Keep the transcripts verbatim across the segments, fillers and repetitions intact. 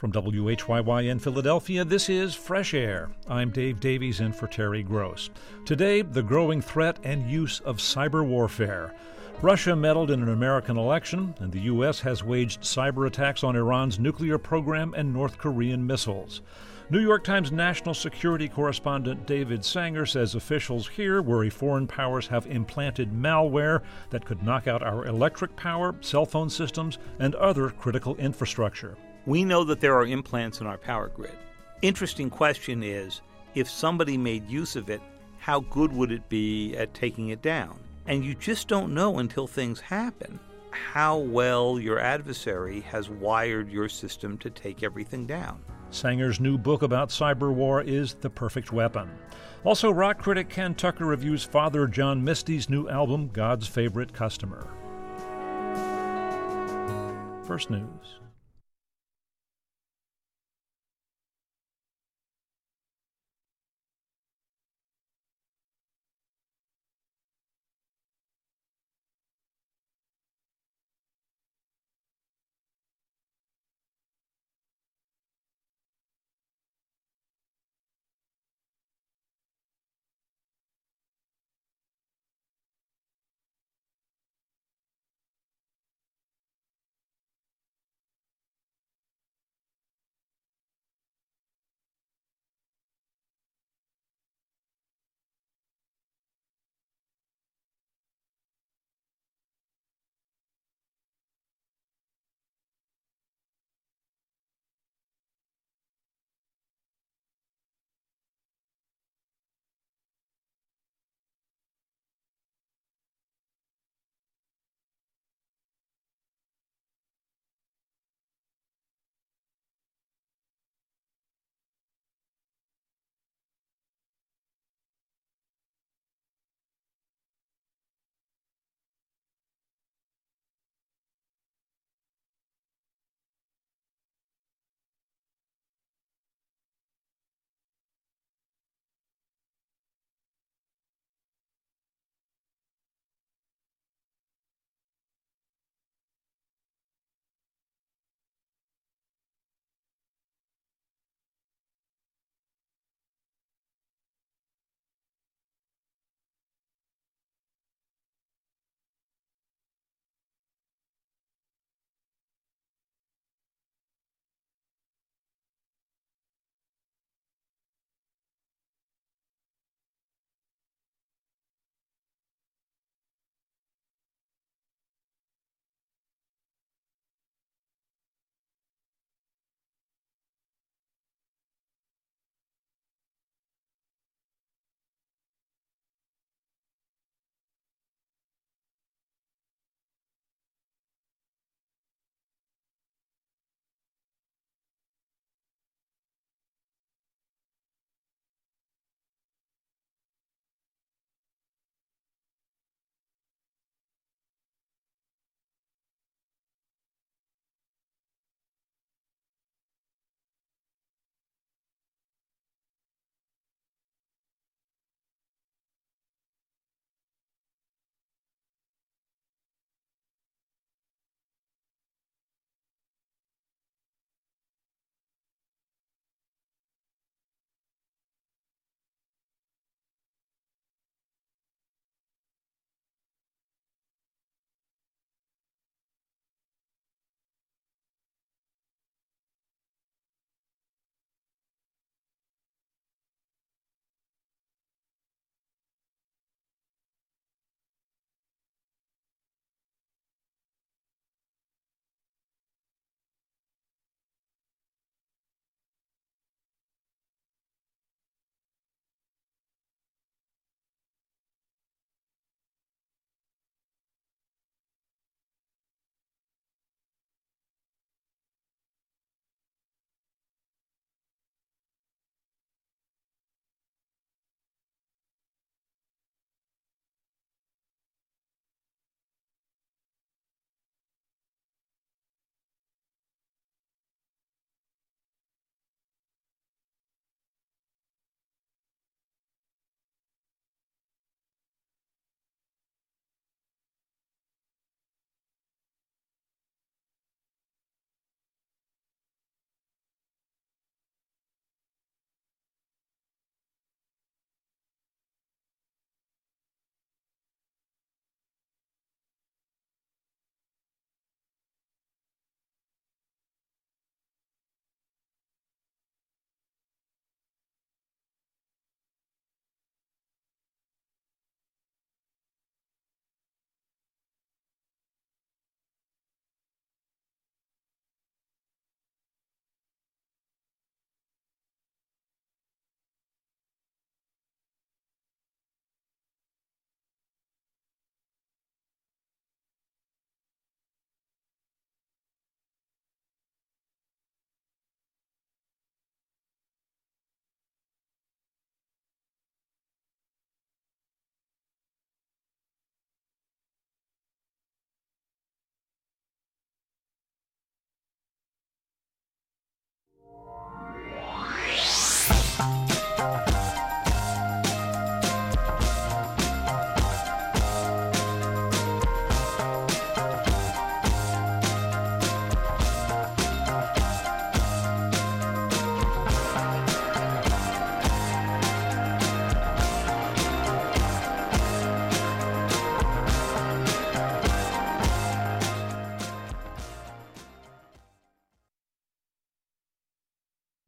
From W H Y Y in Philadelphia, this is Fresh Air. I'm Dave Davies in for Terry Gross. Today, the growing threat and use of cyber warfare. Russia meddled in an American election, and the U S has waged cyber attacks on Iran's nuclear program and North Korean missiles. New York Times national security correspondent David Sanger says officials here worry foreign powers have implanted malware that could knock out our electric power, cell phone systems, and other critical infrastructure. We know that there are implants in our power grid. Interesting question is, if somebody made use of it, how good would it be at taking it down? And you just don't know until things happen how well your adversary has wired your system to take everything down. Sanger's new book about cyber war is The Perfect Weapon. Also, rock critic Ken Tucker reviews Father John Misty's new album, God's Favorite Customer. First News.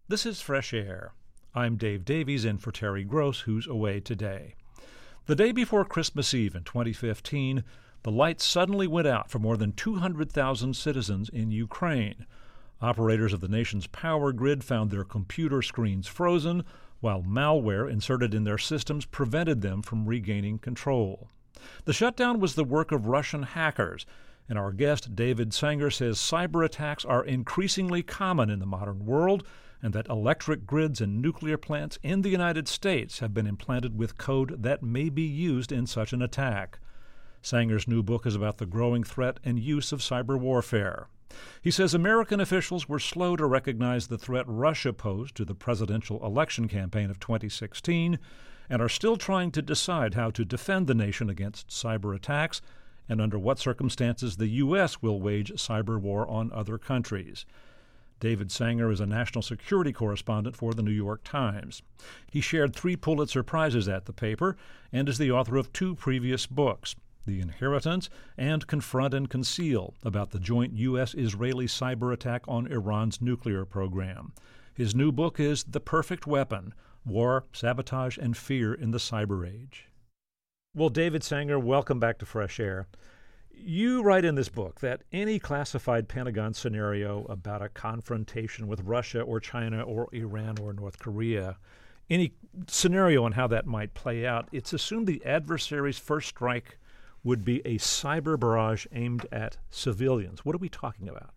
This is Fresh Air. I'm Dave Davies in for Terry Gross, who's away today. The day before Christmas Eve in twenty fifteen, the lights suddenly went out for more than two hundred thousand citizens in Ukraine. Operators of the nation's power grid found their computer screens frozen, while malware inserted in their systems prevented them from regaining control. The shutdown was the work of Russian hackers, and our guest David Sanger says cyber attacks are increasingly common in the modern world, and that electric grids and nuclear plants in the United States have been implanted with code that may be used in such an attack. Sanger's new book is about the growing threat and use of cyber warfare. He says American officials were slow to recognize the threat Russia posed to the presidential election campaign of twenty sixteen and are still trying to decide how to defend the nation against cyber attacks and under what circumstances the U S will wage cyber war on other countries. David Sanger is a national security correspondent for the New York Times. He shared three Pulitzer Prizes at the paper and is the author of two previous books, The Inheritance and Confront and Conceal, about the joint U S Israeli cyber attack on Iran's nuclear program. His new book is The Perfect Weapon: War, Sabotage, and Fear in the Cyber Age. Well, David Sanger, welcome back to Fresh Air. You write in this book that any classified Pentagon scenario about a confrontation with Russia or China or Iran or North Korea, any scenario on how that might play out, it's assumed the adversary's first strike would be a cyber barrage aimed at civilians. What are we talking about?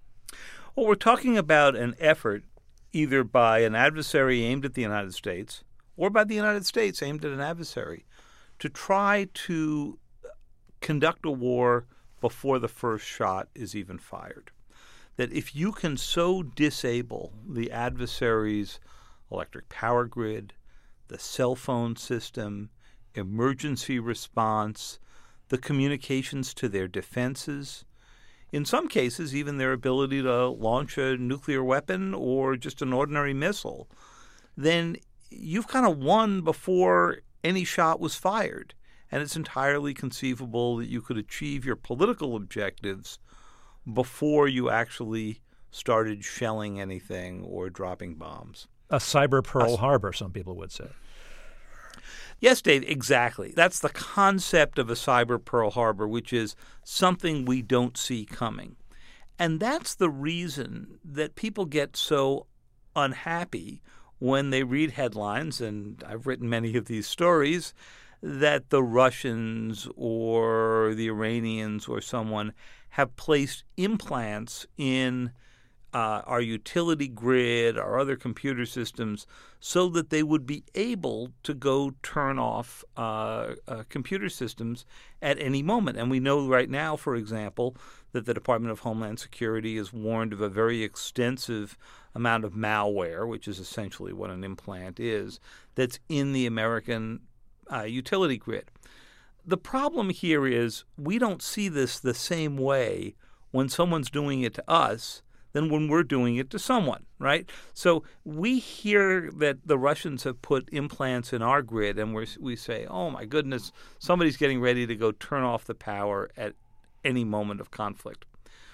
Well, we're talking about an effort either by an adversary aimed at the United States or by the United States aimed at an adversary to try to conduct a war before the first shot is even fired. That if you can so disable the adversary's electric power grid, the cell phone system, emergency response, the communications to their defenses, in some cases even their ability to launch a nuclear weapon or just an ordinary missile, then you've kind of won before any shot was fired. And it's entirely conceivable that you could achieve your political objectives before you actually started shelling anything or dropping bombs. A cyber Pearl Harbor, some people would say. Yes, Dave, exactly. That's the concept of a cyber Pearl Harbor, which is something we don't see coming. And that's the reason that people get so unhappy when they read headlines, and I've written many of these stories, that the Russians or the Iranians or someone have placed implants in uh, our utility grid, our other computer systems, so that they would be able to go turn off uh, uh, computer systems at any moment. And we know right now, for example, that the Department of Homeland Security is warned of a very extensive amount of malware, which is essentially what an implant is, that's in the American Uh, utility grid. The problem here is we don't see this the same way when someone's doing it to us than when we're doing it to someone, right? So we hear that the Russians have put implants in our grid, and we're, we say, oh, my goodness, somebody's getting ready to go turn off the power at any moment of conflict.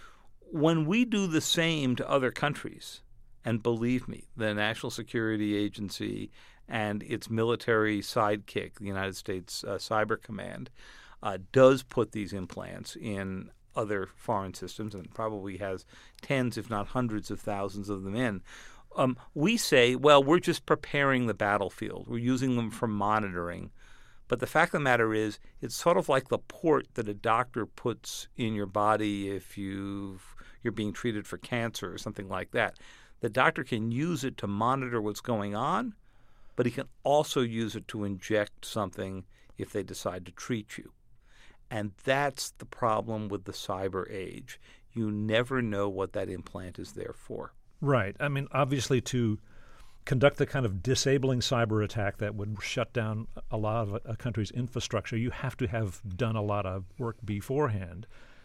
When we do the same to other countries, and believe me, the National Security Agency and its military sidekick, the United States uh, Cyber Command, uh, does put these implants in other foreign systems and probably has tens, if not hundreds of thousands of them in. Um, we say, well, we're just preparing the battlefield. We're using them for monitoring. But the fact of the matter is, it's sort of like the port that a doctor puts in your body if you've, you're being treated for cancer or something like that. The doctor can use it to monitor what's going on, but he can also use it to inject something if they decide to treat you. And that's the problem with the cyber age. You never know what that implant is there for. Right. I mean, obviously, to conduct the kind of disabling cyber attack that would shut down a lot of a country's infrastructure, you have to have done a lot of work beforehand.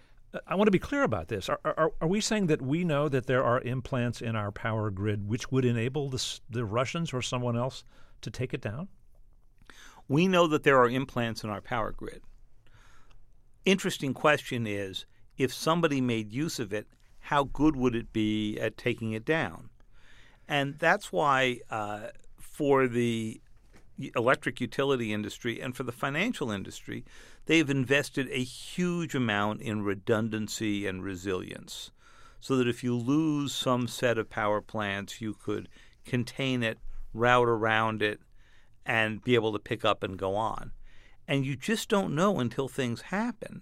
I want to be clear about this. Are, are, are we saying that we know that there are implants in our power grid which would enable the, the Russians or someone else to take it down? We know that there are implants in our power grid. Interesting question is, if somebody made use of it, how good would it be at taking it down? And that's why uh, for the electric utility industry and for the financial industry, they've invested a huge amount in redundancy and resilience so that if you lose some set of power plants, you could contain it, route around it, and be able to pick up and go on. And you just don't know until things happen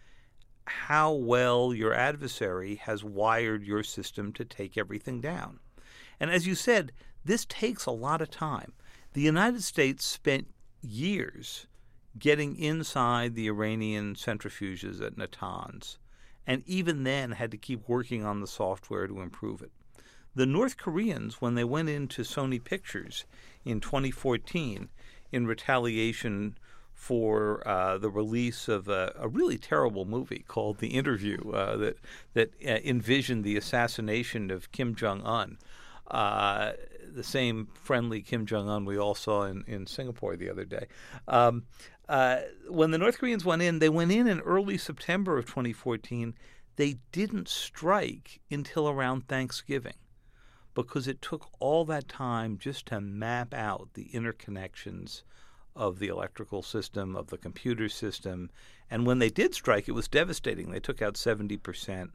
how well your adversary has wired your system to take everything down. And as you said, this takes a lot of time. The United States spent years getting inside the Iranian centrifuges at Natanz, and even then had to keep working on the software to improve it. The North Koreans, when they went into Sony Pictures in twenty fourteen in retaliation for uh, the release of a, a really terrible movie called The Interview uh, that, that uh, envisioned the assassination of Kim Jong-un, uh, the same friendly Kim Jong-un we all saw in, in Singapore the other day. Um, uh, when the North Koreans went in, they went in in early September of twenty fourteen. They didn't strike until around Thanksgiving because it took all that time just to map out the interconnections of the electrical system, of the computer system. And when they did strike, it was devastating. They took out seventy percent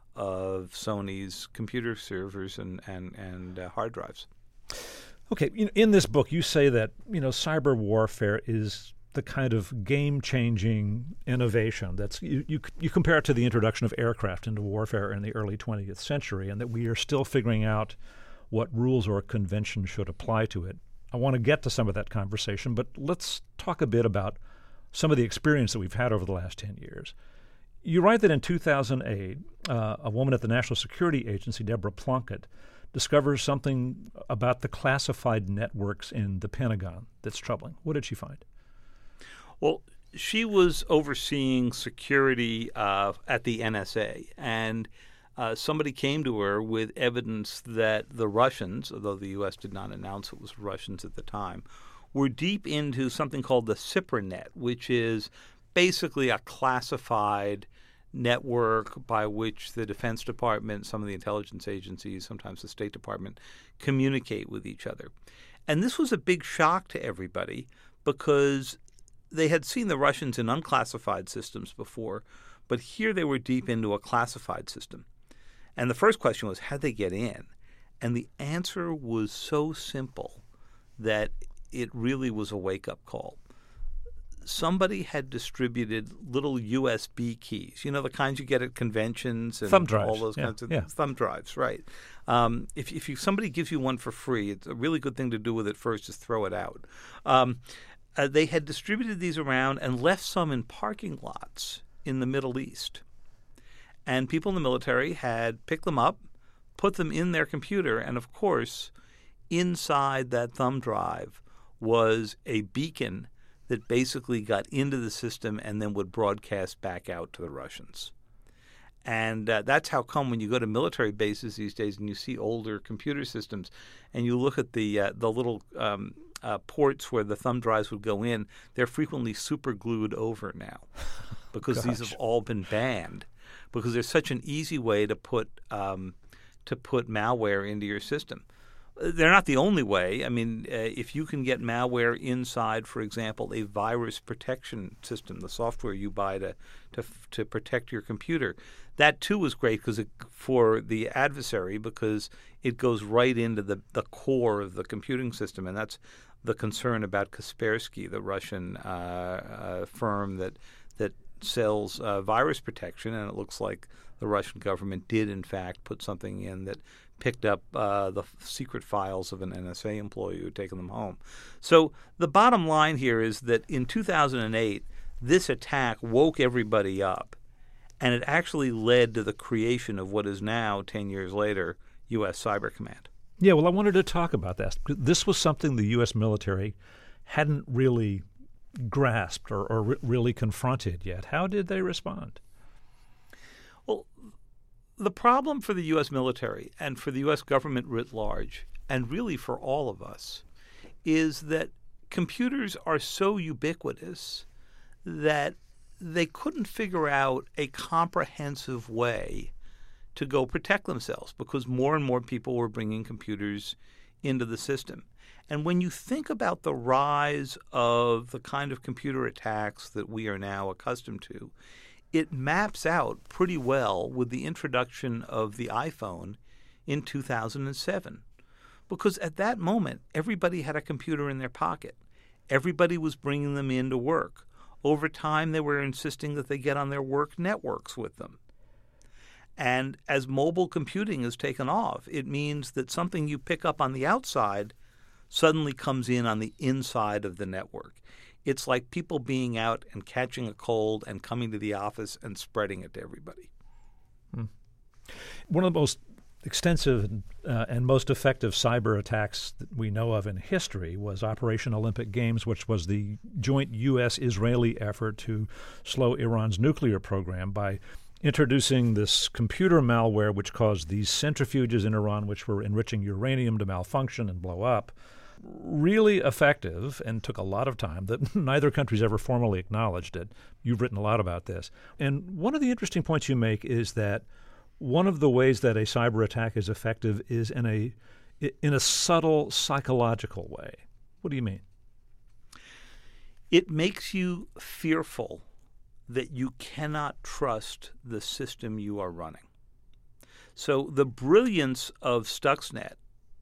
of Sony's computer servers and, and, and uh, hard drives. Okay, in this book, you say that, you know, cyber warfare is the kind of game-changing innovation that's you, you you compare it to the introduction of aircraft into warfare in the early twentieth century, and that we are still figuring out what rules or conventions should apply to it. I want to get to some of that conversation, but let's talk a bit about some of the experience that we've had over the last ten years. You write that in two thousand eight, uh, a woman at the National Security Agency, Deborah Plunkett, discovers something about the classified networks in the Pentagon that's troubling. What did she find? Well, she was overseeing security uh, at the N S A, and uh, somebody came to her with evidence that the Russians, although the U S did not announce it was Russians at the time, were deep into something called the CIPRNet, which is basically a classified network by which the Defense Department, some of the intelligence agencies, sometimes the State Department, communicate with each other. And this was a big shock to everybody because they had seen the Russians in unclassified systems before, but here they were deep into a classified system. And the first question was, how'd they get in? And the answer was so simple that it really was a wake-up call. Somebody had distributed little U S B keys, you know, the kinds you get at conventions and thumb drives. all those yeah, kinds of yeah. thumb drives, right? Um, if if you, somebody gives you one for free, it's a really good thing to do with it first is throw it out. Um, uh, they had distributed these around and left some in parking lots in the Middle East. And people in the military had picked them up, put them in their computer, and of course, inside that thumb drive was a beacon that basically got into the system and then would broadcast back out to the Russians. And uh, that's how come when you go to military bases these days and you see older computer systems and you look at the uh, the little um, uh, ports where the thumb drives would go in, they're frequently super glued over now because these have all been banned because there's such an easy way to put um, to put malware into your system. They're not the only way. I mean, uh, if you can get malware inside, for example, a virus protection system, the software you buy to to, to protect your computer, that too is great because for the adversary because it goes right into the, the core of the computing system, and that's the concern about Kaspersky, the Russian uh, uh, firm that that sells uh, virus protection, and it looks like the Russian government did, in fact, put something in that picked up uh, the secret files of an N S A employee who had taken them home. So the bottom line here is that in two thousand eight, this attack woke everybody up, and it actually led to the creation of what is now, ten years later, U S Cyber Command. Yeah, well, I wanted to talk about that. This was something the U S military hadn't really grasped or, or re- really confronted yet. How did they respond? Well, the problem for the U S military and for the U S government writ large, and really for all of us, is that computers are so ubiquitous that they couldn't figure out a comprehensive way to go protect themselves because more and more people were bringing computers into the system. And when you think about the rise of the kind of computer attacks that we are now accustomed to, it maps out pretty well with the introduction of the iPhone in two thousand seven. Because at that moment, everybody had a computer in their pocket. Everybody was bringing them in to work. Over time, they were insisting that they get on their work networks with them. And as mobile computing has taken off, it means that something you pick up on the outside suddenly comes in on the inside of the network. It's like people being out and catching a cold and coming to the office and spreading it to everybody. Hmm. One of the most extensive uh, and most effective cyber attacks that we know of in history was Operation Olympic Games, which was the joint U S Israeli effort to slow Iran's nuclear program by introducing this computer malware which caused these centrifuges in Iran which were enriching uranium to malfunction and blow up. Really effective and took a lot of time that neither country's ever formally acknowledged it. You've written a lot about this. And one of the interesting points you make is that one of the ways that a cyber attack is effective is in a in a subtle psychological way. What do you mean? It makes you fearful that you cannot trust the system you are running. So the brilliance of Stuxnet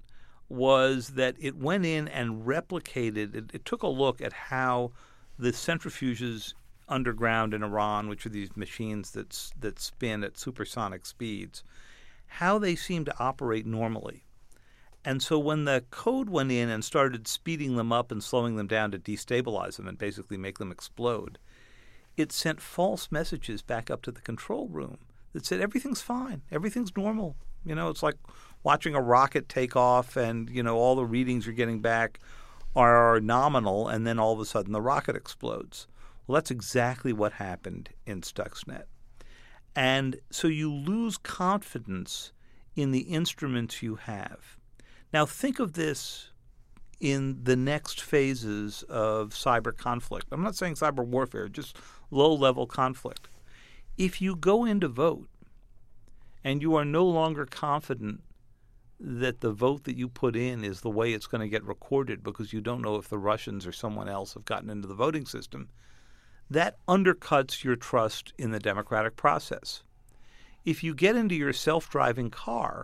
was that it went in and replicated, it, it took a look at how the centrifuges underground in Iran, which are these machines that, that spin at supersonic speeds, how they seem to operate normally. And so when the code went in and started speeding them up and slowing them down to destabilize them and basically make them explode, it sent false messages back up to the control room that said everything's fine, everything's normal. You know, it's like watching a rocket take off and, you know, all the readings you're getting back are nominal, and then all of a sudden the rocket explodes. Well, that's exactly what happened in Stuxnet. And so you lose confidence in the instruments you have. Now think of this in the next phases of cyber conflict. I'm not saying cyber warfare, just low-level conflict. If you go in to vote and you are no longer confident that the vote that you put in is the way it's going to get recorded because you don't know if the Russians or someone else have gotten into the voting system, that undercuts your trust in the democratic process. If you get into your self-driving car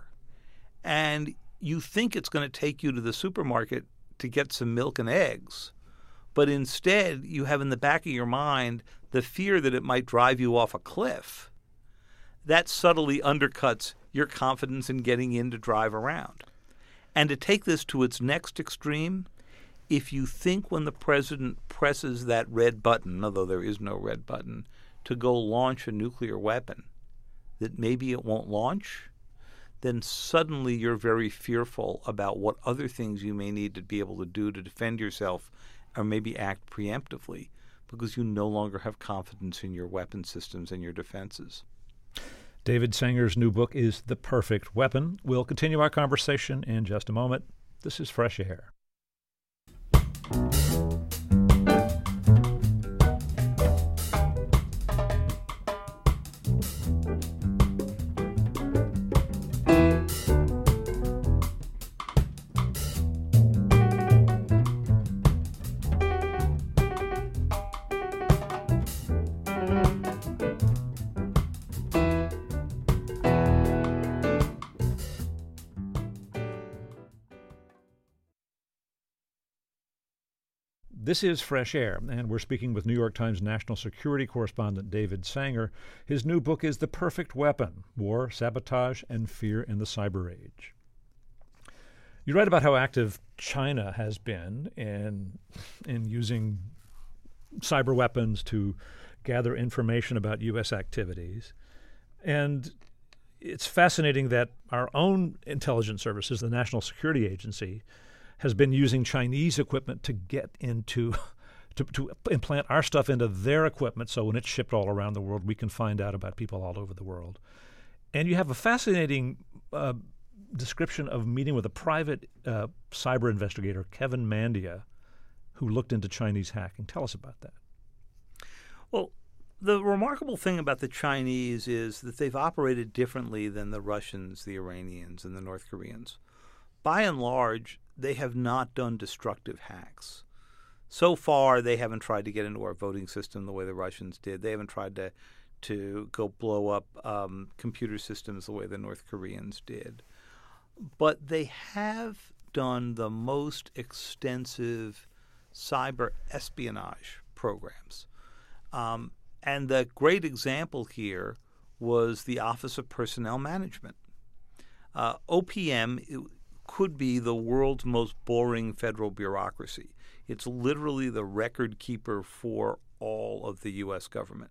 and you think it's going to take you to the supermarket to get some milk and eggs, but instead you have in the back of your mind the fear that it might drive you off a cliff, that subtly undercuts your confidence in getting in to drive around. And to take this to its next extreme, if you think when the president presses that red button, although there is no red button, to go launch a nuclear weapon, that maybe it won't launch, then suddenly you're very fearful about what other things you may need to be able to do to defend yourself or maybe act preemptively because you no longer have confidence in your weapon systems and your defenses. David Sanger's new book is The Perfect Weapon. We'll continue our conversation in just a moment. This is Fresh Air. This is Fresh Air, and we're speaking with New York Times national security correspondent David Sanger. His new book is The Perfect Weapon: War, Sabotage, and Fear in the Cyber Age. You write about how active China has been in, in using cyber weapons to gather information about U S activities. And it's fascinating that our own intelligence services, the National Security Agency, has been using Chinese equipment to get into, to, to implant our stuff into their equipment so when it's shipped all around the world, we can find out about people all over the world. And you have a fascinating uh, description of meeting with a private uh, cyber investigator, Kevin Mandia, who looked into Chinese hacking. Tell us about that. Well, The remarkable thing about the Chinese is that they've operated differently than the Russians, the Iranians, and the North Koreans. By and large, they have not done destructive hacks. So far, they haven't tried to get into our voting system the way the Russians did. They haven't tried to to go blow up um, computer systems the way the North Koreans did. But they have done the most extensive cyber espionage programs. Um, and the great example here was the Office of Personnel Management. Uh, O P M could be the world's most boring federal bureaucracy. It's literally the record keeper for all of the U S government.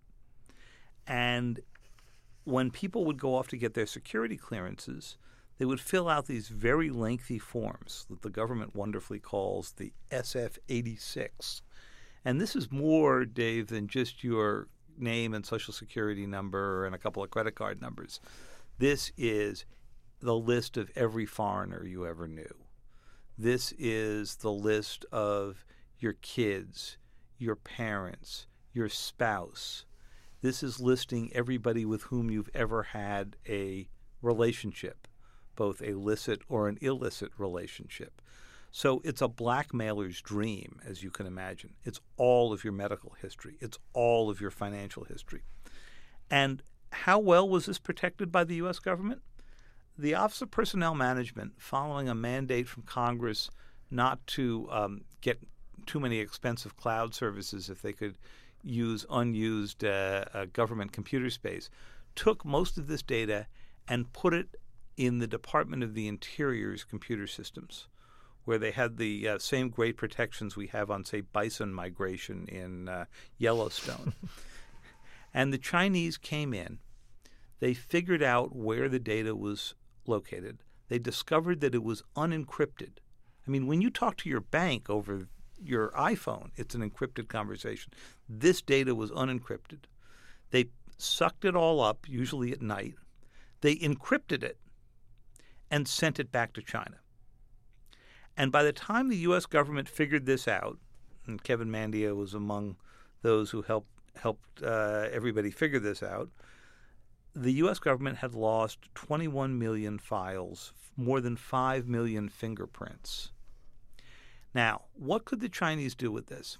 And when people would go off to get their security clearances, they would fill out these very lengthy forms that the government wonderfully calls the S F eighty-six. And this is more, Dave, than just your name and social security number and a couple of credit card numbers. This is the list of every foreigner you ever knew. This is the list of your kids, your parents, your spouse. This is listing everybody with whom you've ever had a relationship, both a licit or an illicit relationship. So it's a blackmailer's dream, as you can imagine. It's all of your medical history. It's all of your financial history. And how well was this protected by the U S government? The Office of Personnel Management, following a mandate from Congress not to um, get too many expensive cloud services if they could use unused uh, uh, government computer space, took most of this data and put it in the Department of the Interior's computer systems, where they had the uh, same great protections we have on, say, bison migration in uh, Yellowstone. And the Chinese came in. They figured out where the data was located. They discovered that it was unencrypted. I mean, when you talk to your bank over your iPhone, it's an encrypted conversation. This data was unencrypted. They sucked it all up, usually at night. They encrypted it and sent it back to China. And by the time the U S government figured this out, and Kevin Mandia was among those who helped helped uh, everybody figure this out, the U S government had lost twenty-one million files, more than five million fingerprints. Now, what could the Chinese do with this?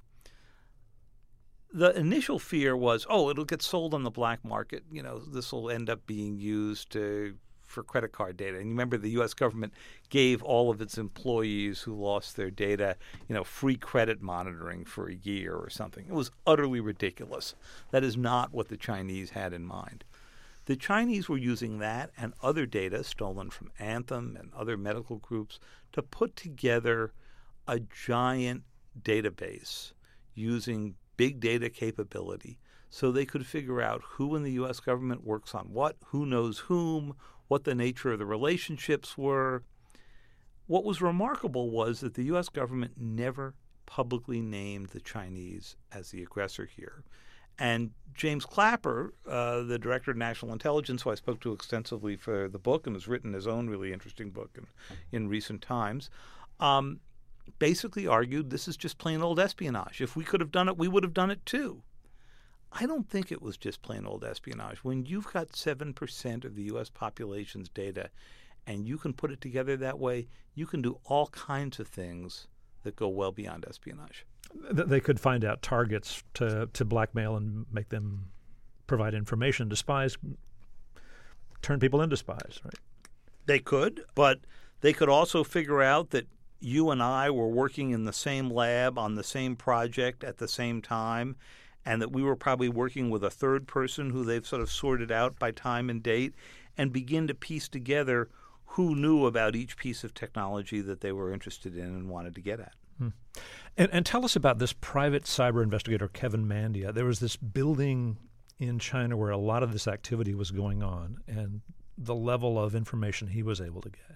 The initial fear was, oh, it'll get sold on the black market. You know, this will end up being used to, for credit card data. And you remember the U S government gave all of its employees who lost their data, you know, free credit monitoring for a year or something. It was utterly ridiculous. That is not what the Chinese had in mind. The Chinese were using that and other data stolen from Anthem and other medical groups to put together a giant database using big data capability so they could figure out who in the U S government works on what, who knows whom, what the nature of the relationships were. What was remarkable was that the U S government never publicly named the Chinese as the aggressor here. And James Clapper, uh, the director of national intelligence, who I spoke to extensively for the book and has written his own really interesting book in, in recent times, um, basically argued this is just plain old espionage. If we could have done it, we would have done it too. I don't think it was just plain old espionage. When you've got seven percent of the U S population's data and you can put it together that way, you can do all kinds of things that go well beyond espionage. They could find out targets to, to blackmail and make them provide information to spies, turn people into spies, right? They could, but they could also figure out that you and I were working in the same lab on the same project at the same time, and that we were probably working with a third person who they've sort of sorted out by time and date, and begin to piece together who knew about each piece of technology that they were interested in and wanted to get at. Hmm. And, and tell us about this private cyber investigator, Kevin Mandia. There was this building in China where a lot of this activity was going on, and the level of information he was able to get.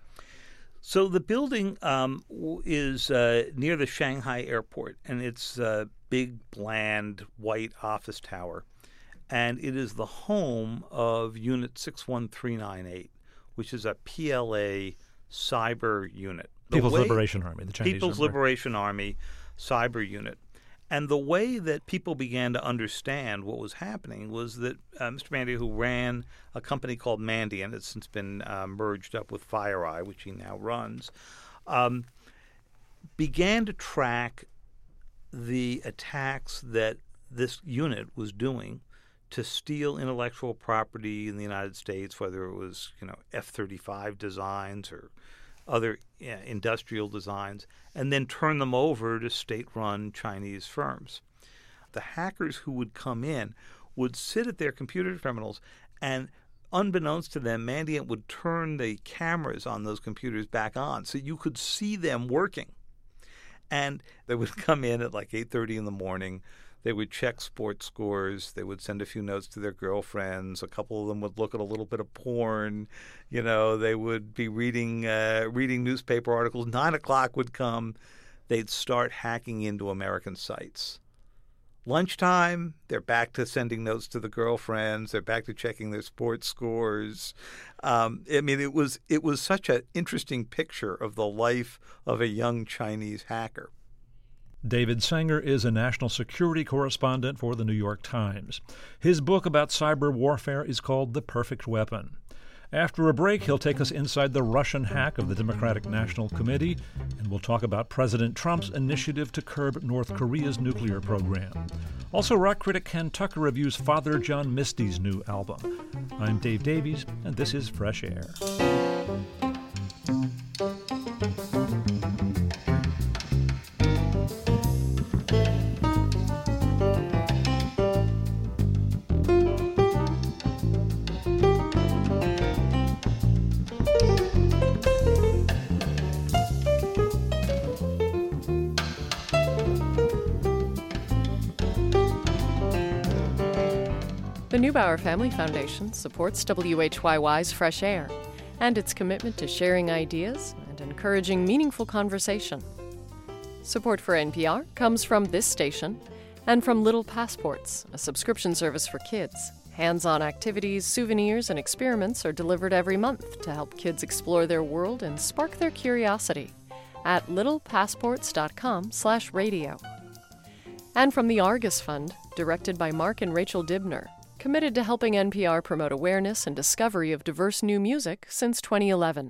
So the building um, is uh, near the Shanghai airport, and it's a big, bland, white office tower. And it is the home of Unit six one three nine eight, which is a P L A cyber unit. The People's way, Liberation Army, the Chinese People's Army. Liberation Army cyber unit. And the way that people began to understand what was happening was that uh, Mister Mandiant, who ran a company called Mandiant, it's since been uh, merged up with FireEye, which he now runs, um, began to track the attacks that this unit was doing to steal intellectual property in the United States, whether it was, you know, F thirty-five designs or other uh, industrial designs, and then turn them over to state-run Chinese firms. The hackers who would come in would sit at their computer terminals, and unbeknownst to them, Mandiant would turn the cameras on those computers back on so you could see them working. And they would come in at like eight thirty in the morning. They would check sports scores. They would send a few notes to their girlfriends. A couple of them would look at a little bit of porn. You know, they would be reading uh, reading newspaper articles. Nine o'clock would come. They'd start hacking into American sites. Lunchtime, they're back to sending notes to the girlfriends. They're back to checking their sports scores. Um, I mean, it was it was such an interesting picture of the life of a young Chinese hacker. David Sanger is a national security correspondent for the New York Times. His book about cyber warfare is called The Perfect Weapon. After a break, he'll take us inside the Russian hack of the Democratic National Committee, and we'll talk about President Trump's initiative to curb North Korea's nuclear program. Also, rock critic Ken Tucker reviews Father John Misty's new album. I'm Dave Davies, and this is Fresh Air. The Neubauer Family Foundation supports W H Y Y's Fresh Air and its commitment to sharing ideas and encouraging meaningful conversation. Support for N P R comes from this station and from Little Passports, a subscription service for kids. Hands-on activities, souvenirs, and experiments are delivered every month to help kids explore their world and spark their curiosity at littlepassports.com slash radio. And from the Argus Fund, directed by Mark and Rachel Dibner, committed to helping N P R promote awareness and discovery of diverse new music since twenty eleven.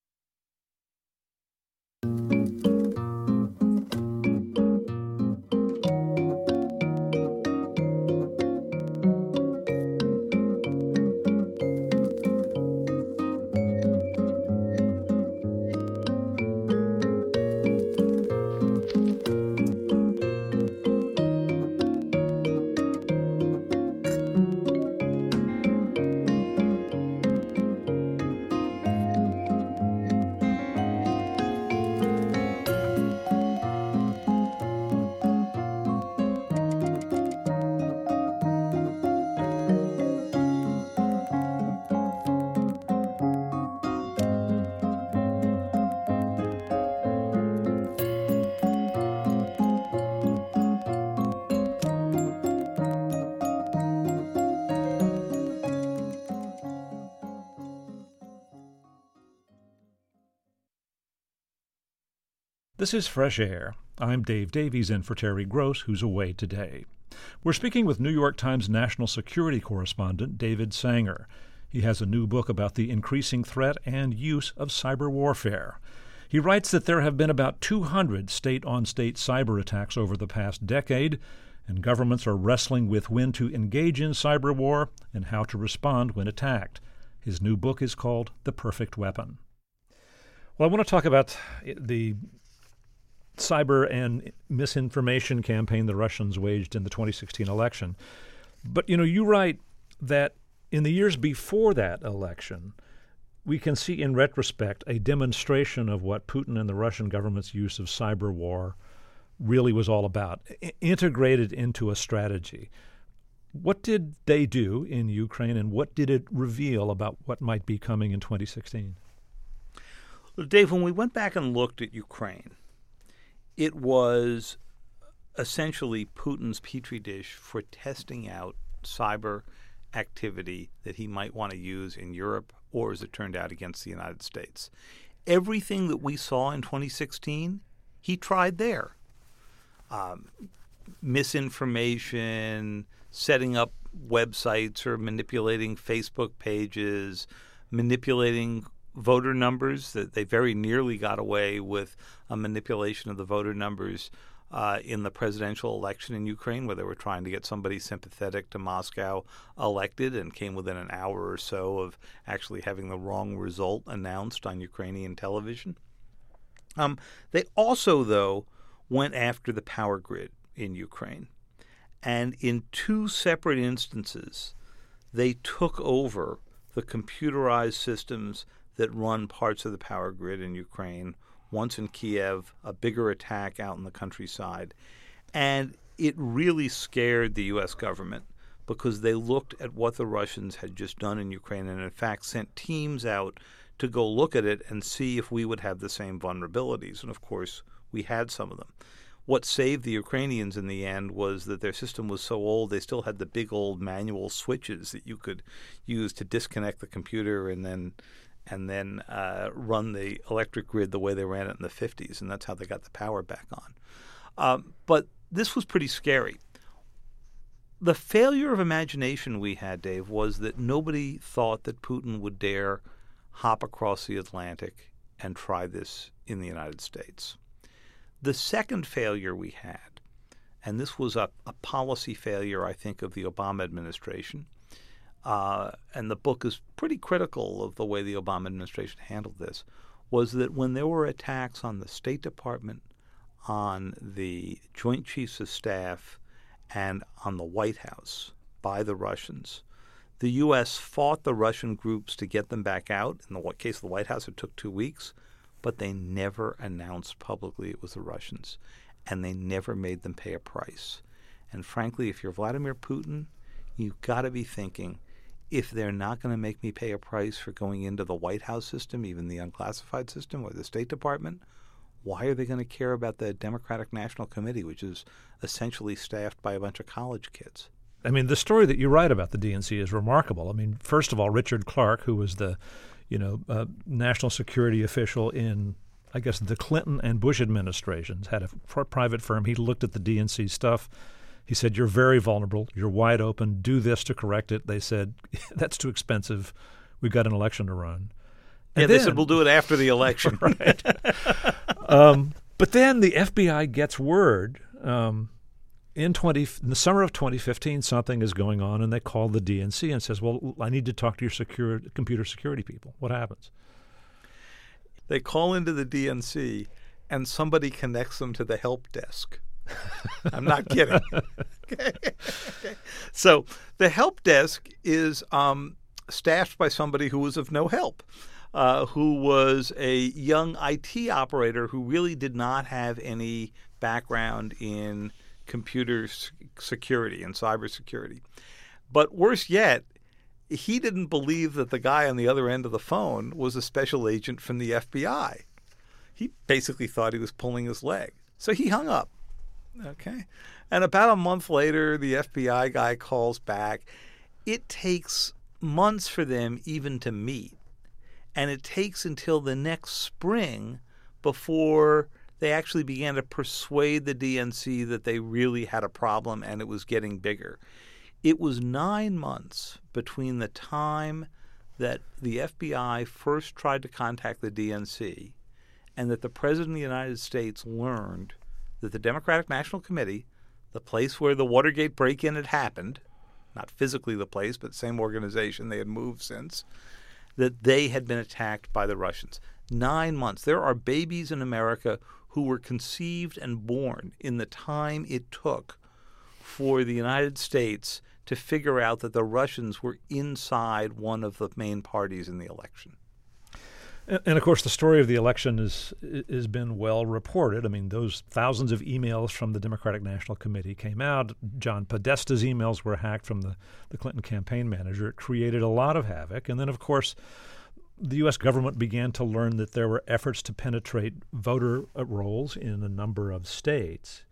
This is Fresh Air. I'm Dave Davies in for Terry Gross, who's away today. We're speaking with New York Times national security correspondent David Sanger. He has a new book about the increasing threat and use of cyber warfare. He writes that there have been about two hundred state-on-state cyber attacks over the past decade, and governments are wrestling with when to engage in cyber war and how to respond when attacked. His new book is called The Perfect Weapon. Well, I want to talk about the cyber and misinformation campaign the Russians waged in the twenty sixteen election. But, you know, you write that in the years before that election, we can see in retrospect a demonstration of what Putin and the Russian government's use of cyber war really was all about, I- integrated into a strategy. What did they do in Ukraine, and what did it reveal about what might be coming in twenty sixteen? Well, Dave, when we went back and looked at Ukraine, it was essentially Putin's petri dish for testing out cyber activity that he might want to use in Europe or, as it turned out, against the United States. Everything that we saw in twenty sixteen, he tried there. Um, misinformation, setting up websites or manipulating Facebook pages, manipulating voter numbers. That they very nearly got away with a manipulation of the voter numbers uh, in the presidential election in Ukraine, where they were trying to get somebody sympathetic to Moscow elected, and came within an hour or so of actually having the wrong result announced on Ukrainian television. Um, they also, though, went after the power grid in Ukraine. And in two separate instances, they took over the computerized systems that run parts of the power grid in Ukraine, once in Kiev, a bigger attack out in the countryside. And it really scared the U S government because they looked at what the Russians had just done in Ukraine and, in fact, sent teams out to go look at it and see if we would have the same vulnerabilities. And, of course, we had some of them. What saved the Ukrainians in the end was that their system was so old, they still had the big old manual switches that you could use to disconnect the computer and then and then uh, run the electric grid the way they ran it in the fifties, and that's how they got the power back on. Um, but this was pretty scary. The failure of imagination we had, Dave, was that nobody thought that Putin would dare hop across the Atlantic and try this in the United States. The second failure we had, and this was a, a policy failure, I think, of the Obama administration, uh, and the book is pretty critical of the way the Obama administration handled this, was that when there were attacks on the State Department, on the Joint Chiefs of Staff, and on the White House by the Russians, the U S fought the Russian groups to get them back out. In the case of the White House, it took two weeks. But they never announced publicly it was the Russians, and they never made them pay a price. And frankly, if you're Vladimir Putin, you've got to be thinking, if they're not going to make me pay a price for going into the White House system, even the unclassified system or the State Department, why are they going to care about the Democratic National Committee, which is essentially staffed by a bunch of college kids? I mean, the story that you write about the D N C is remarkable. I mean, first of all, Richard Clarke, who was the you know, uh, national security official in, I guess, the Clinton and Bush administrations, had a f- private firm. He looked at the D N C stuff. He said, you're very vulnerable. You're wide open. Do this to correct it. They said, that's too expensive. We've got an election to run. And yeah, then, they said, we'll do it after the election. Right. um, but then the F B I gets word um, in, twenty, in the summer of twenty fifteen, something is going on, and they call the D N C and says, well, I need to talk to your secure, computer security people. What happens? They call into the D N C, and somebody connects them to the help desk. I'm not kidding. okay. Okay. So the help desk is um, staffed by somebody who was of no help, uh, who was a young I T operator who really did not have any background in computer security and cybersecurity. But worse yet, he didn't believe that the guy on the other end of the phone was a special agent from the F B I. He basically thought he was pulling his leg. So he hung up. Okay. And about a month later, the F B I guy calls back. It takes months for them even to meet. And it takes until the next spring before they actually began to persuade the D N C that they really had a problem and it was getting bigger. It was nine months between the time that the F B I first tried to contact the D N C and that the President of the United States learned that the Democratic National Committee, the place where the Watergate break-in had happened, not physically the place, but same organization, they had moved since, that they had been attacked by the Russians. Nine months. There are babies in America who were conceived and born in the time it took for the United States to figure out that the Russians were inside one of the main parties in the election. And, and of course, the story of the election is has been well reported. I mean, those thousands of emails from the Democratic National Committee came out. John Podesta's emails were hacked from the, the Clinton campaign manager. It created a lot of havoc. And then, of course, the U S government began to learn that there were efforts to penetrate voter rolls in a number of states.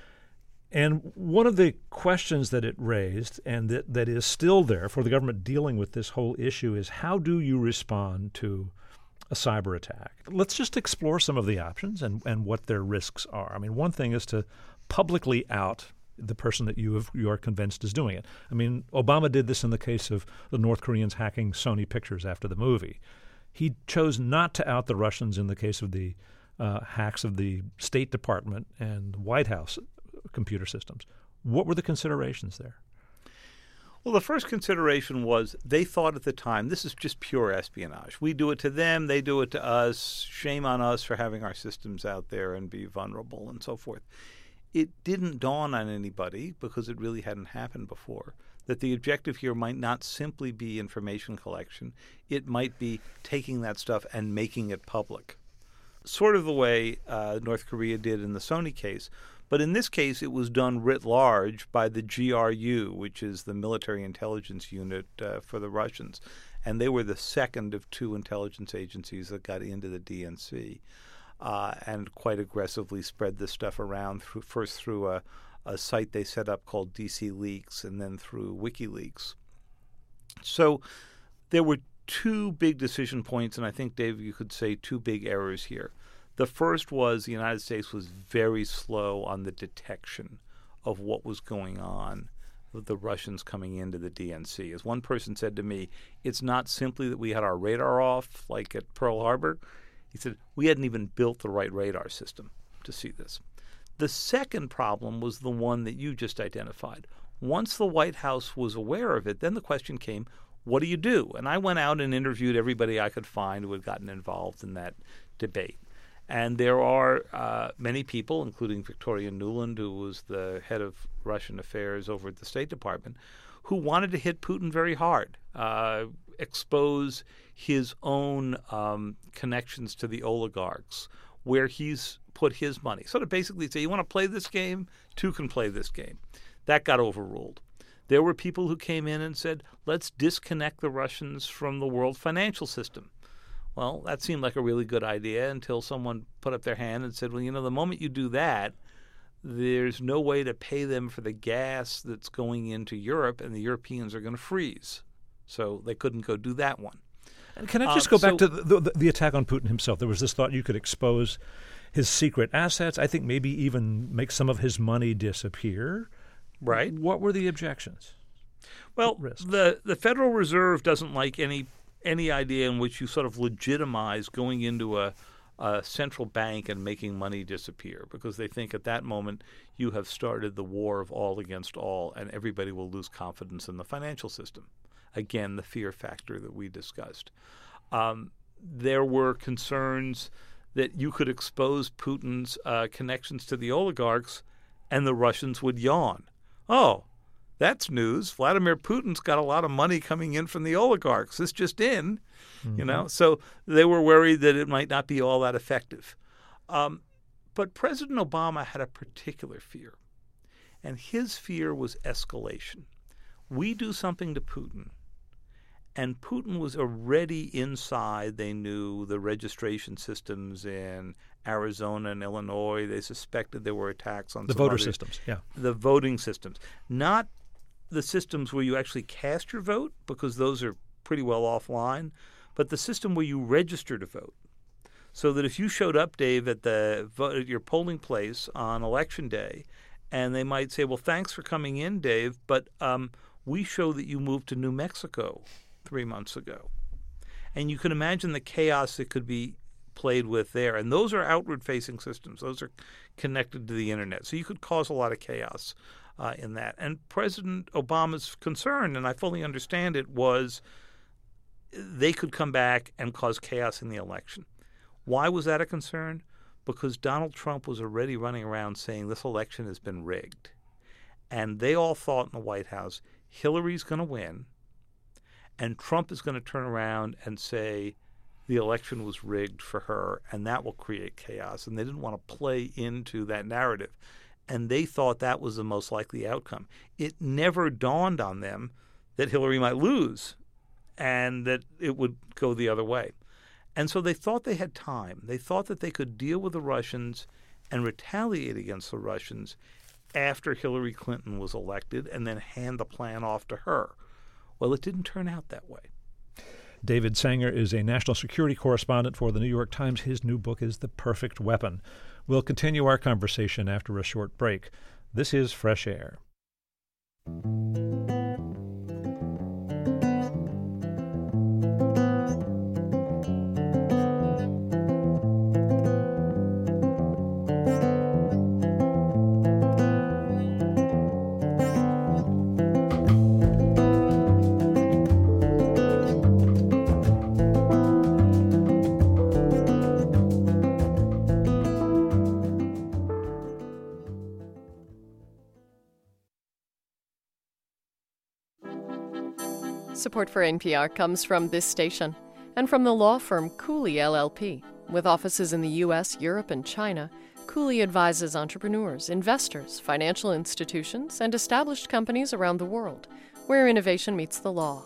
And one of the questions that it raised, and that, that is still there for the government dealing with this whole issue, is how do you respond to a cyber attack? Let's just explore some of the options and, and what their risks are. I mean, one thing is to publicly out the person that you have, you are convinced is doing it. I mean, Obama did this in the case of the North Koreans hacking Sony Pictures after the movie. He chose not to out the Russians in the case of the uh, hacks of the State Department and White House computer systems. What were the considerations there? Well, the first consideration was they thought at the time, this is just pure espionage. We do it to them, they do it to us. Shame on us for having our systems out there and be vulnerable and so forth. It didn't dawn on anybody, because it really hadn't happened before, that the objective here might not simply be information collection. It might be taking that stuff and making it public, sort of the way uh, North Korea did in the Sony case. But in this case, it was done writ large by the G R U, which is the military intelligence unit uh, for the Russians. And they were the second of two intelligence agencies that got into the D N C. Uh, and quite aggressively spread this stuff around, through, first through a, a site they set up called D C Leaks, and then through WikiLeaks. So there were two big decision points, and I think, Dave, you could say two big errors here. The first was the United States was very slow on the detection of what was going on with the Russians coming into the D N C. As one person said to me, it's not simply that we had our radar off, like at Pearl Harbor. He said, we hadn't even built the right radar system to see this. The second problem was the one that you just identified. Once the White House was aware of it, then the question came, what do you do? And I went out and interviewed everybody I could find who had gotten involved in that debate. And there are uh, many people, including Victoria Nuland, who was the head of Russian affairs over at the State Department, who wanted to hit Putin very hard, uh, expose his own um, connections to the oligarchs, where he's put his money. Sort of basically say, you want to play this game? Two can play this game. That got overruled. There were people who came in and said, let's disconnect the Russians from the world financial system. Well, that seemed like a really good idea until someone put up their hand and said, well, you know, the moment you do that, there's no way to pay them for the gas that's going into Europe, and the Europeans are going to freeze. So they couldn't go do that one. And can I just um, go back so, to the, the, the attack on Putin himself? There was this thought you could expose his secret assets, I think maybe even make some of his money disappear. Right. What were the objections? Well, the, the Federal Reserve doesn't like any any idea in which you sort of legitimize going into a, a central bank and making money disappear, because they think at that moment you have started the war of all against all, and everybody will lose confidence in the financial system. Again, the fear factor that we discussed. Um, there were concerns that you could expose Putin's uh, connections to the oligarchs and the Russians would yawn. Oh, that's news. Vladimir Putin's got a lot of money coming in from the oligarchs. This just in, mm-hmm. you know. So they were worried that it might not be all that effective. Um, but President Obama had a particular fear, and his fear was escalation. We do something to Putin, and Putin was already inside, they knew, the registration systems in Arizona and Illinois. They suspected there were attacks on the some voter other, systems, yeah. The voting systems. Not the systems where you actually cast your vote, because those are pretty well offline, but the system where you register to vote. So that if you showed up, Dave, at the at your polling place on Election Day, and they might say, well, thanks for coming in, Dave, but um, we show that you moved to New Mexico three months ago. And you can imagine the chaos that could be played with there. And those are outward-facing systems. Those are connected to the Internet. So you could cause a lot of chaos uh, in that. And President Obama's concern, and I fully understand it, was they could come back and cause chaos in the election. Why was that a concern? Because Donald Trump was already running around saying this election has been rigged. And they all thought in the White House, Hillary's going to win, and Trump is going to turn around and say the election was rigged for her, and that will create chaos. And they didn't want to play into that narrative. And they thought that was the most likely outcome. It never dawned on them that Hillary might lose and that it would go the other way. And so they thought they had time. They thought that they could deal with the Russians and retaliate against the Russians after Hillary Clinton was elected and then hand the plan off to her. Well, it didn't turn out that way. David Sanger is a national security correspondent for the New York Times. His new book is The Perfect Weapon. We'll continue our conversation after a short break. This is Fresh Air. Support for N P R comes from this station and from the law firm Cooley L L P. With offices in the U S, Europe, and China, Cooley advises entrepreneurs, investors, financial institutions, and established companies around the world where innovation meets the law.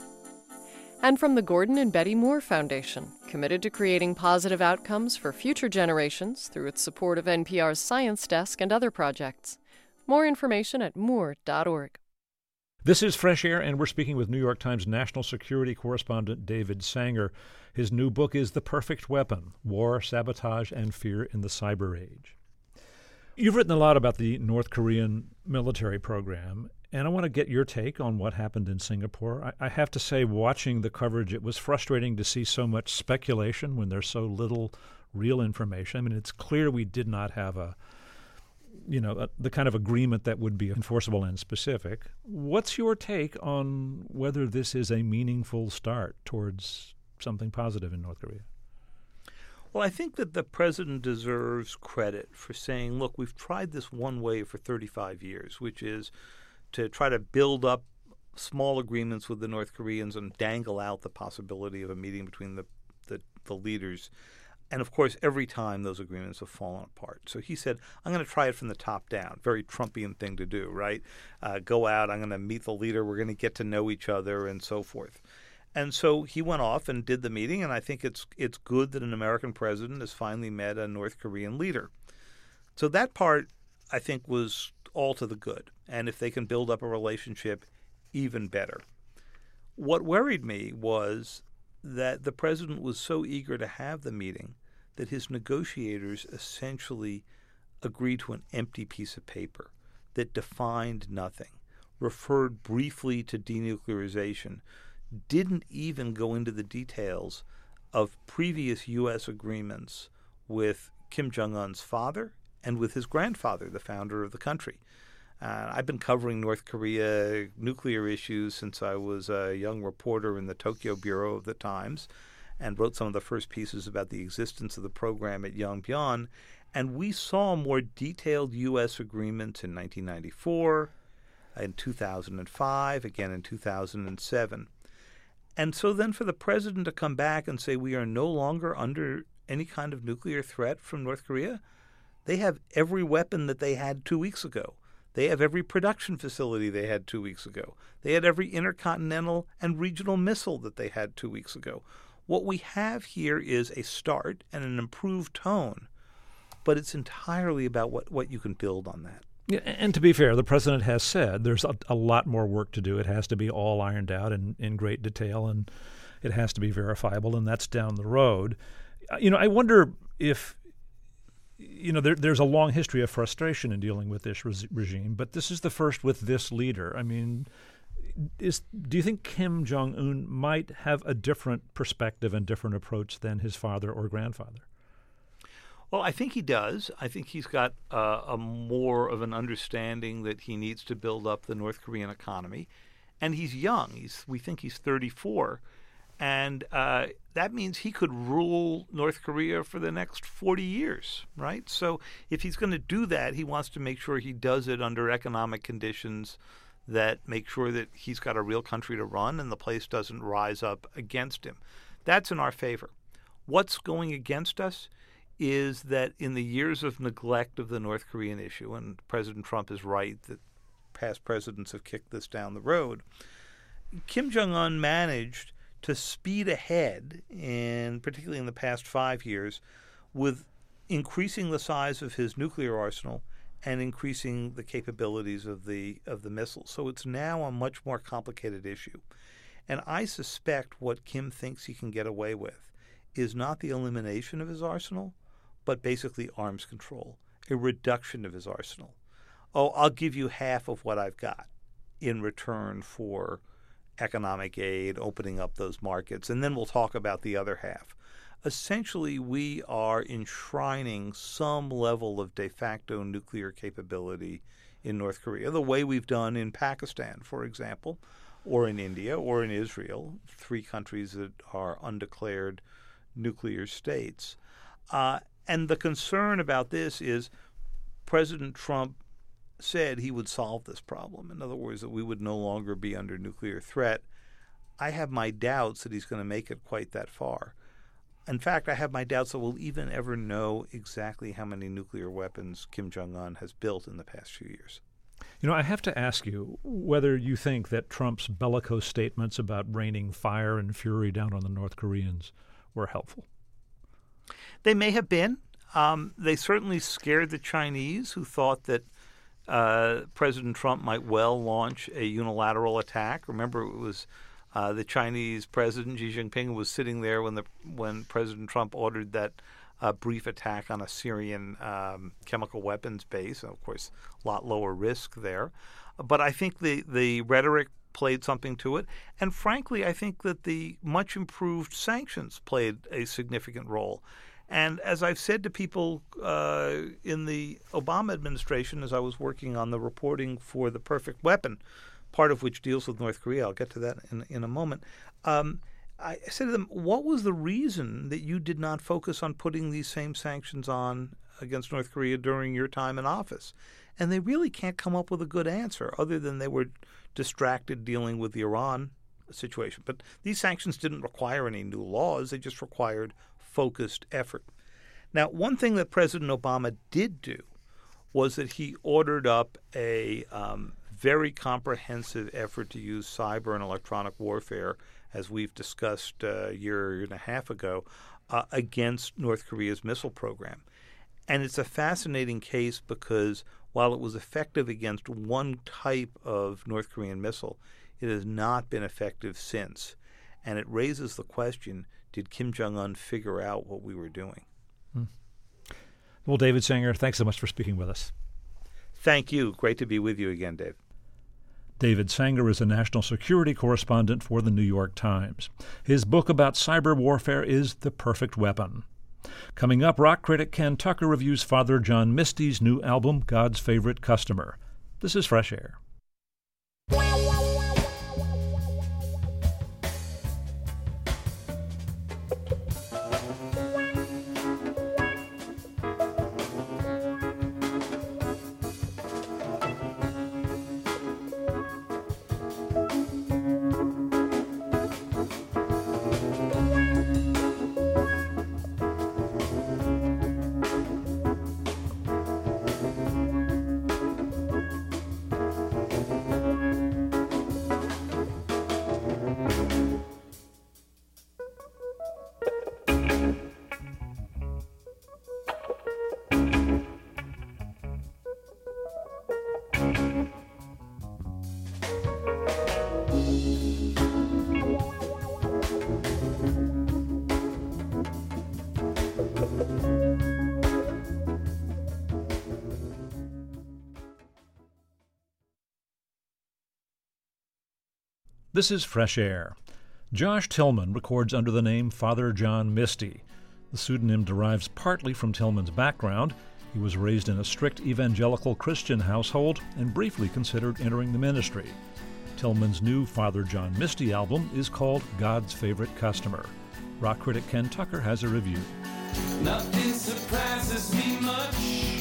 And from the Gordon and Betty Moore Foundation, committed to creating positive outcomes for future generations through its support of N P R's Science Desk and other projects. More information at moore dot org. This is Fresh Air, and we're speaking with New York Times national security correspondent David Sanger. His new book is The Perfect Weapon: War, Sabotage, and Fear in the Cyber Age. You've written a lot about the North Korean military program, and I want to get your take on what happened in Singapore. I, I have to say, watching the coverage, it was frustrating to see so much speculation when there's so little real information. I mean, it's clear we did not have a you know, uh, the kind of agreement that would be enforceable and specific. What's your take on whether this is a meaningful start towards something positive in North Korea? Well, I think that the president deserves credit for saying, look, we've tried this one way for thirty-five years, which is to try to build up small agreements with the North Koreans and dangle out the possibility of a meeting between the, the, the leaders. And, of course, every time those agreements have fallen apart. So he said, I'm going to try it from the top down. Very Trumpian thing to do, right? Uh, go out, I'm going to meet the leader, we're going to get to know each other, and so forth. And so he went off and did the meeting, and I think it's it's good that an American president has finally met a North Korean leader. So that part, I think, was all to the good. And if they can build up a relationship, even better. What worried me was that the president was so eager to have the meeting that his negotiators essentially agreed to an empty piece of paper that defined nothing, referred briefly to denuclearization, didn't even go into the details of previous U S agreements with Kim Jong-un's father and with his grandfather, the founder of the country. Uh, I've been covering North Korea nuclear issues since I was a young reporter in the Tokyo bureau of the Times and wrote some of the first pieces about the existence of the program at Yongbyon. And we saw more detailed U S agreements in nineteen ninety-four, in two thousand five, again in two thousand seven. And so then for the president to come back and say we are no longer under any kind of nuclear threat from North Korea, they have every weapon that they had two weeks ago. They have every production facility they had two weeks ago. They had every intercontinental and regional missile that they had two weeks ago. What we have here is a start and an improved tone, but it's entirely about what, what you can build on that. Yeah, and to be fair, the president has said there's a, a lot more work to do. It has to be all ironed out in, in great detail, and it has to be verifiable, and that's down the road. You know, I wonder if You know, there, there's a long history of frustration in dealing with this re- regime, but this is the first with this leader. I mean, is do you think Kim Jong-un might have a different perspective and different approach than his father or grandfather? Well, I think he does. I think he's got uh, a more of an understanding that he needs to build up the North Korean economy. And he's young. He's we think he's thirty-four. And uh, that means he could rule North Korea for the next forty years, right? So if he's going to do that, he wants to make sure he does it under economic conditions that make sure that he's got a real country to run and the place doesn't rise up against him. That's in our favor. What's going against us is that in the years of neglect of the North Korean issue, and President Trump is right that past presidents have kicked this down the road, Kim Jong-un managed to speed ahead, in particularly in the past five years, with increasing the size of his nuclear arsenal and increasing the capabilities of the of the missiles. So it's now a much more complicated issue. And I suspect what Kim thinks he can get away with is not the elimination of his arsenal, but basically arms control, a reduction of his arsenal. oh, I'll give you half of what I've got in return for economic aid, opening up those markets, and then we'll talk about the other half. Essentially, we are enshrining some level of de facto nuclear capability in North Korea, the way we've done in Pakistan, for example, or in India, or in Israel, three countries that are undeclared nuclear states. Uh, and the concern about this is President Trump said he would solve this problem. In other words, that we would no longer be under nuclear threat. I have my doubts that he's going to make it quite that far. In fact, I have my doubts that we'll even ever know exactly how many nuclear weapons Kim Jong-un has built in the past few years. You know, I have to ask you whether you think that Trump's bellicose statements about raining fire and fury down on the North Koreans were helpful. They may have been. Um, they certainly scared the Chinese, who thought that uh, President Trump might well launch a unilateral attack. Remember, it was Uh, the Chinese president, Xi Jinping, was sitting there when the when President Trump ordered that uh, brief attack on a Syrian um, chemical weapons base. Of course, a lot lower risk there. But I think the, the rhetoric played something to it. And frankly, I think that the much improved sanctions played a significant role. And as I've said to people uh, in the Obama administration, as I was working on the reporting for The Perfect Weapon, part of which deals with North Korea. I'll get to that in, in a moment. Um, I said to them, what was the reason that you did not focus on putting these same sanctions on against North Korea during your time in office? And they really can't come up with a good answer other than they were distracted dealing with the Iran situation. But these sanctions didn't require any new laws. They just required focused effort. Now, one thing that President Obama did do was that he ordered up a um, very comprehensive effort to use cyber and electronic warfare, as we've discussed uh, a year, year and a half ago, uh, against North Korea's missile program. And it's a fascinating case because while it was effective against one type of North Korean missile, it has not been effective since. And it raises the question, did Kim Jong-un figure out what we were doing? Hmm. Well, David Sanger, thanks so much for speaking with us. Thank you. Great to be with you again, Dave. David Sanger is a national security correspondent for the New York Times. His book about cyber warfare is The Perfect Weapon. Coming up, rock critic Ken Tucker reviews Father John Misty's new album, God's Favorite Customer. This is Fresh Air. This is Fresh Air. Josh Tillman records under the name Father John Misty. The pseudonym derives partly from Tillman's background. He was raised in a strict evangelical Christian household and briefly considered entering the ministry. Tillman's new Father John Misty album is called God's Favorite Customer. Rock critic Ken Tucker has a review. Nothing surprises me much,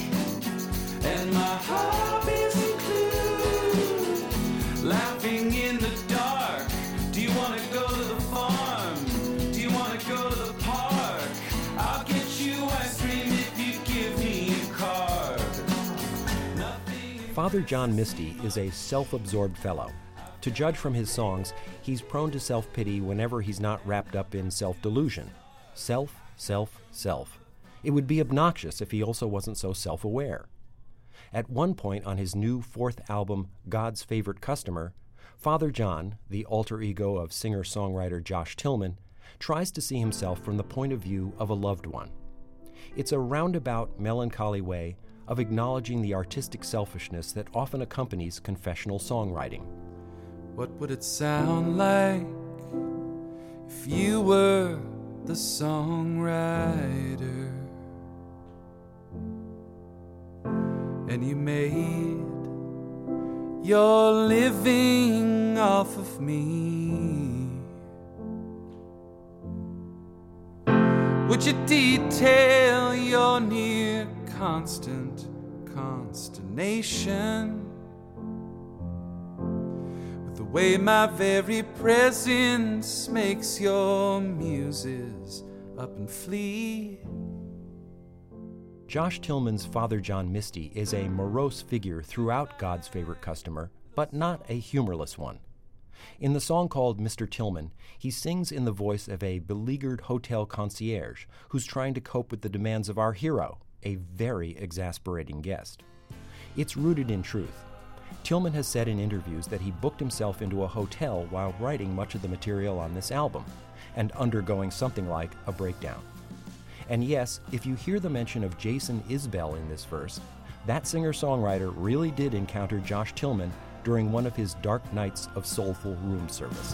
and my hobbies include laughing in the dark. Do you want to go to the farm? Do you want to go to the park? I'll get you ice cream if you give me a card. Nothing. Father John Misty is a self-absorbed fellow. To judge from his songs, he's prone to self-pity whenever he's not wrapped up in self-delusion. Self, self, self. It would be obnoxious if he also wasn't so self-aware. At one point on his new fourth album, God's Favorite Customer, Father John, the alter ego of singer-songwriter Josh Tillman, tries to see himself from the point of view of a loved one. It's a roundabout, melancholy way of acknowledging the artistic selfishness that often accompanies confessional songwriting. What would it sound like if you were the songwriter and you made your living off of me? Would you detail your near constant consternation with the way my very presence makes your muses up and flee? Josh Tillman's Father John Misty is a morose figure throughout God's Favorite Customer, but not a humorless one. In the song called Mister Tillman, he sings in the voice of a beleaguered hotel concierge who's trying to cope with the demands of our hero, a very exasperating guest. It's rooted in truth. Tillman has said in interviews that he booked himself into a hotel while writing much of the material on this album, and undergoing something like a breakdown. And yes, if you hear the mention of Jason Isbell in this verse, that singer-songwriter really did encounter Josh Tillman during one of his dark nights of soulful room service.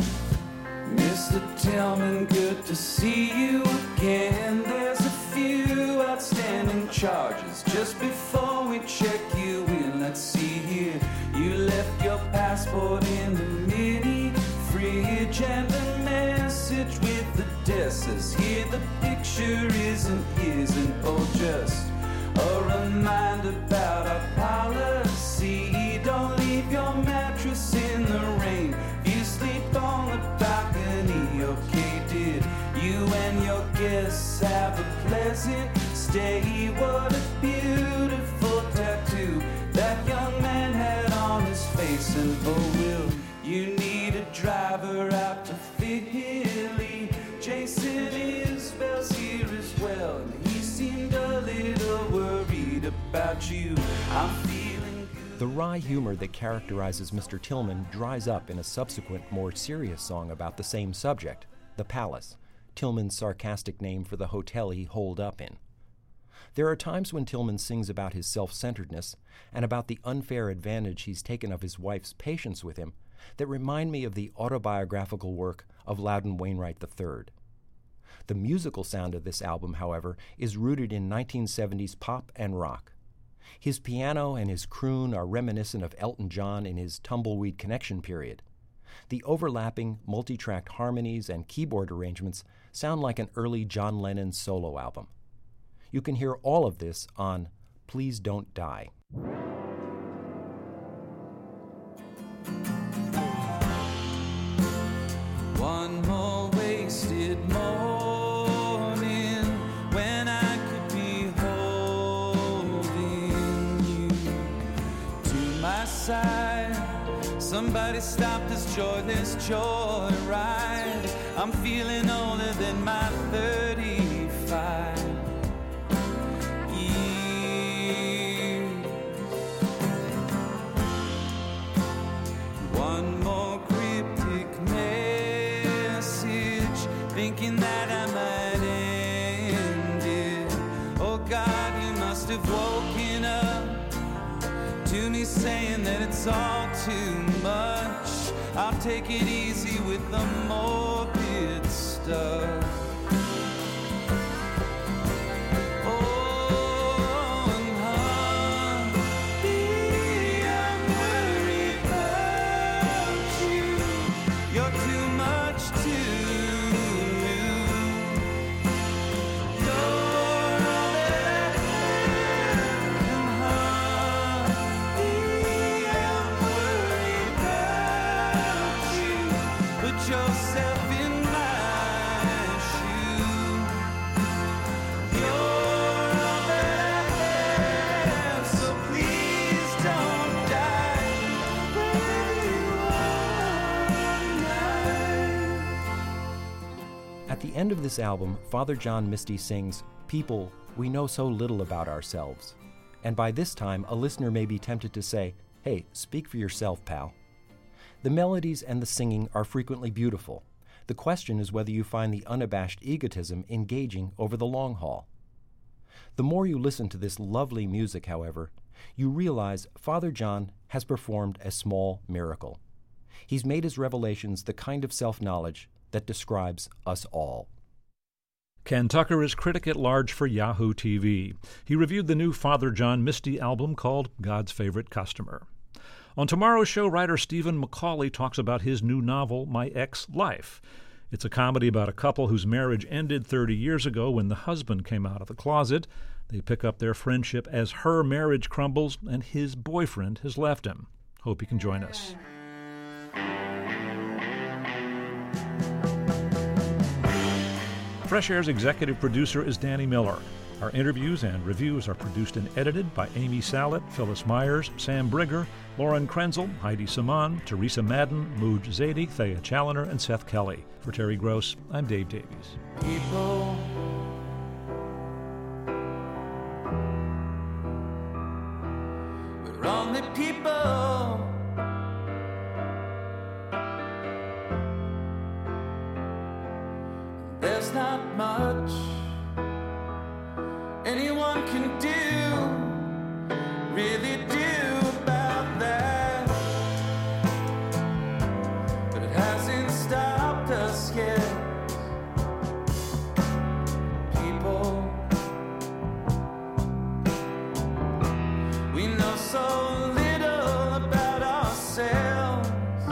Mister Tillman, good to see you again. There's a few outstanding charges. Just before we check you in, let's see here. You left your passport in the mini fridge and a message with the desk says here the picture isn't his, and oh, just a reminder about our policy. Don't leave your mattress in the rain. You sleep on the balcony, okay? Did you and your guests have a pleasant stay? What a beautiful tattoo that young man had on his face. And oh, will you need a driver out to Philly? Jason Isbell's here as well, and he seemed a little worried about you. I'm feeling good. The wry humor that characterizes Mister Tillman dries up in a subsequent, more serious song about the same subject, The Palace, Tillman's sarcastic name for the hotel he holed up in. There are times when Tillman sings about his self-centeredness and about the unfair advantage he's taken of his wife's patience with him that remind me of the autobiographical work of Loudon Wainwright the third. The musical sound of this album, however, is rooted in nineteen seventies pop and rock. His piano and his croon are reminiscent of Elton John in his Tumbleweed Connection period. The overlapping, multi-tracked harmonies and keyboard arrangements sound like an early John Lennon solo album. You can hear all of this on Please Don't Die. One more wasted morning when I could be holding you to my side. Somebody stop this joyless joyride. I'm feeling older than my thirty-five years. One more cryptic message, thinking that I might end it. Oh God, you must have woken up to me saying that it's all too much. I'll take it easy with the morbid stuff. Oh, and honey, I'm worried about you. You're too much to lose. You're all that I have, and honey, I'm worried about you. Put yourself in my shoes. You're all that I have, so please don't die where you are tonight. At the end of this album, Father John Misty sings, "People, we know so little about ourselves." And by this time, a listener may be tempted to say, "Hey, speak for yourself, pal." The melodies and the singing are frequently beautiful. The question is whether you find the unabashed egotism engaging over the long haul. The more you listen to this lovely music, however, you realize Father John has performed a small miracle. He's made his revelations the kind of self-knowledge that describes us all. Ken Tucker is critic at large for Yahoo T V. He reviewed the new Father John Misty album called God's Favorite Customer. On tomorrow's show, writer Stephen Macaulay talks about his new novel, My Ex-Life. It's a comedy about a couple whose marriage ended thirty years ago when the husband came out of the closet. They pick up their friendship as her marriage crumbles and his boyfriend has left him. Hope you can join us. Fresh Air's executive producer is Danny Miller. Our interviews and reviews are produced and edited by Amy Salet, Phyllis Myers, Sam Brigger, Lauren Krenzel, Heidi Saman, Teresa Madden, Mooj Zadie, Thea Challoner, and Seth Kelly. For Terry Gross, I'm Dave Davies. People, we're only people. There's not much anyone can do, really do about that. But it hasn't stopped us yet. People, we know so little about ourselves.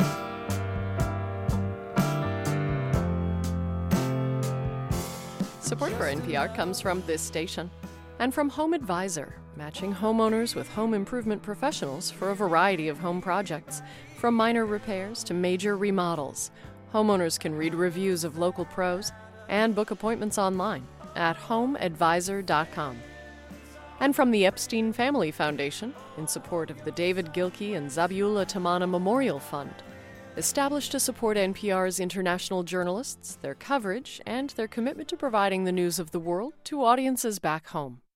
Support for N P R comes from this station and from Home Advisor, matching homeowners with home improvement professionals for a variety of home projects, from minor repairs to major remodels. Homeowners can read reviews of local pros and book appointments online at home advisor dot com. And from the Epstein Family Foundation, in support of the David Gilkey and Zabiula Tamana Memorial Fund, established to support N P R's international journalists, their coverage, and their commitment to providing the news of the world to audiences back home.